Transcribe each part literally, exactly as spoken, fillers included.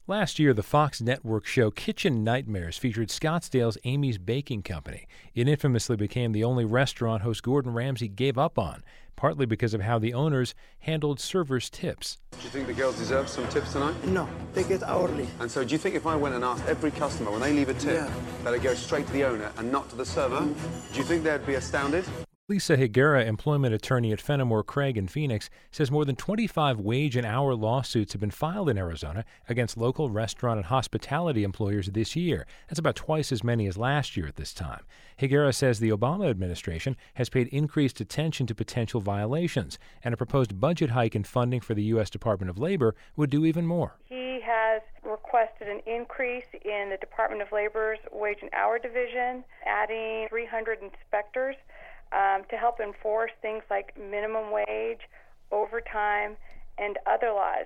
Last year, the Fox network show Kitchen Nightmares featured Scottsdale's Amy's Baking Company. It infamously became the only restaurant host Gordon Ramsay gave up on, partly because of how the owners handled servers' tips. Do you think the girls deserve some tips tonight? No, they get hourly. And so do you think if I went and asked every customer when they leave a tip Yeah. that it goes straight to the owner and not to the server, do you think they'd be astounded? Lisa Higuera, employment attorney at Fenimore Craig in Phoenix, says more than twenty-five wage and hour lawsuits have been filed in Arizona against local restaurant and hospitality employers this year. That's about twice as many as last year at this time. Higuera says the Obama administration has paid increased attention to potential violations, and a proposed budget hike in funding for the U S Department of Labor would do even more. He has requested an increase in the Department of Labor's wage and hour division, adding three hundred inspectors Um, to help enforce things like minimum wage, overtime, and other laws.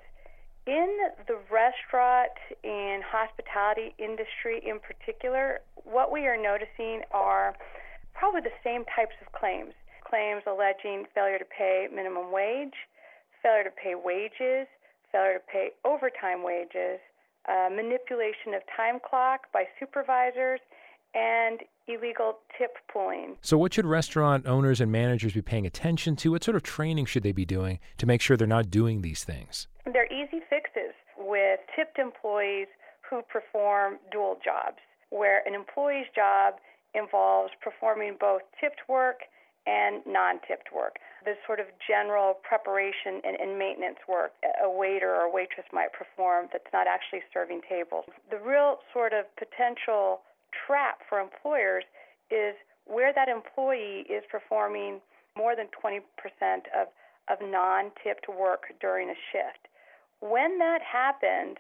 In the restaurant and hospitality industry in particular, what we are noticing are probably the same types of claims. Claims alleging failure to pay minimum wage, failure to pay wages, failure to pay overtime wages, uh, manipulation of time clock by supervisors, and illegal tip pooling. So what should restaurant owners and managers be paying attention to? What sort of training should they be doing to make sure they're not doing these things? There are easy fixes with tipped employees who perform dual jobs, where an employee's job involves performing both tipped work and non-tipped work. The sort of general preparation and, and maintenance work a waiter or waitress might perform that's not actually serving tables. The real sort of potential trap for employers is where that employee is performing more than twenty percent of, of non-tipped work during a shift. When that happens,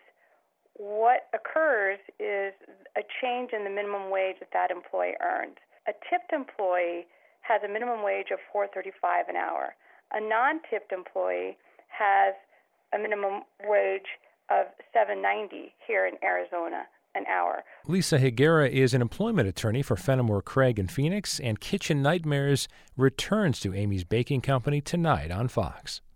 what occurs is a change in the minimum wage that that employee earns. A tipped employee has a minimum wage of four dollars and thirty-five cents an hour. A non-tipped employee has a minimum wage of seven dollars and ninety cents here in Arizona an hour. Lisa Higuera is an employment attorney for Fenimore Craig in Phoenix, and Kitchen Nightmares returns to Amy's Baking Company tonight on Fox.